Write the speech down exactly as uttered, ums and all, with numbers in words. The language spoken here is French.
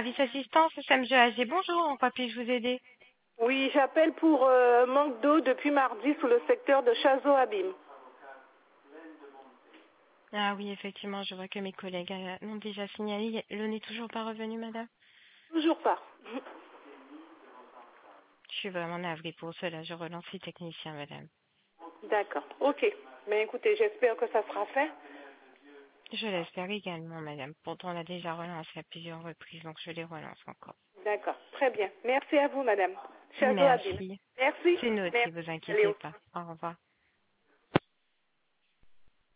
Avis assistance, S M G A G, bonjour, en quoi puis-je vous aider? Oui, j'appelle pour euh, manque d'eau depuis mardi sous le secteur de Chazot-Abîme. Ah oui, effectivement, je vois que mes collègues euh, l'ont déjà signalé. L'eau n'est toujours pas revenue, madame? Toujours pas. Je suis vraiment navrée pour cela, je relance les techniciens, madame. D'accord, ok. Mais écoutez, j'espère que ça sera fait. Je l'espère également, madame. Pourtant, on l'a déjà relancé à plusieurs reprises, donc je les relance encore. D'accord, très bien. Merci à vous, madame. Chazot-Abîme. Merci. Merci. C'est noté, Merci. vous Allez, inquiétez au pas. Au revoir.